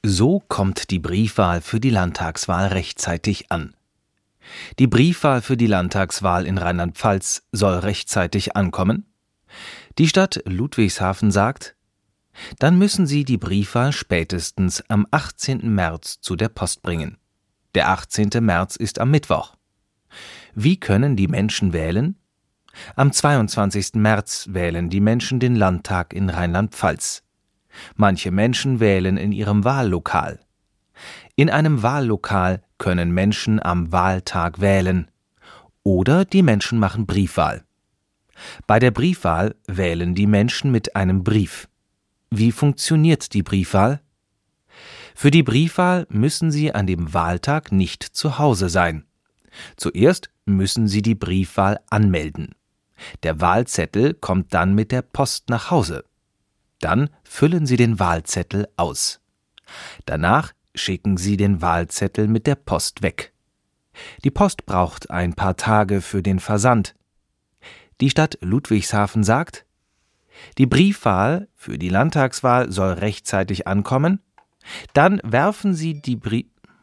So kommt die Briefwahl für die Landtagswahl rechtzeitig an. Die Briefwahl für die Landtagswahl in Rheinland-Pfalz soll rechtzeitig ankommen? Die Stadt Ludwigshafen sagt: Dann müssen Sie die Briefwahl spätestens am 18. März zu der Post bringen. Der 18. März ist am Mittwoch. Wie können die Menschen wählen? Am 22. März wählen die Menschen den Landtag in Rheinland-Pfalz. Manche Menschen wählen in ihrem Wahllokal. In einem Wahllokal können Menschen am Wahltag wählen. Oder die Menschen machen Briefwahl. Bei der Briefwahl wählen die Menschen mit einem Brief. Wie funktioniert die Briefwahl? Für die Briefwahl müssen Sie an dem Wahltag nicht zu Hause sein. Zuerst müssen Sie die Briefwahl anmelden. Der Wahlzettel kommt dann mit der Post nach Hause. Dann füllen Sie den Wahlzettel aus. Danach schicken Sie den Wahlzettel mit der Post weg. Die Post braucht ein paar Tage für den Versand. Die Stadt Ludwigshafen sagt: Die Briefwahl für die Landtagswahl soll rechtzeitig ankommen. Dann werfen Sie die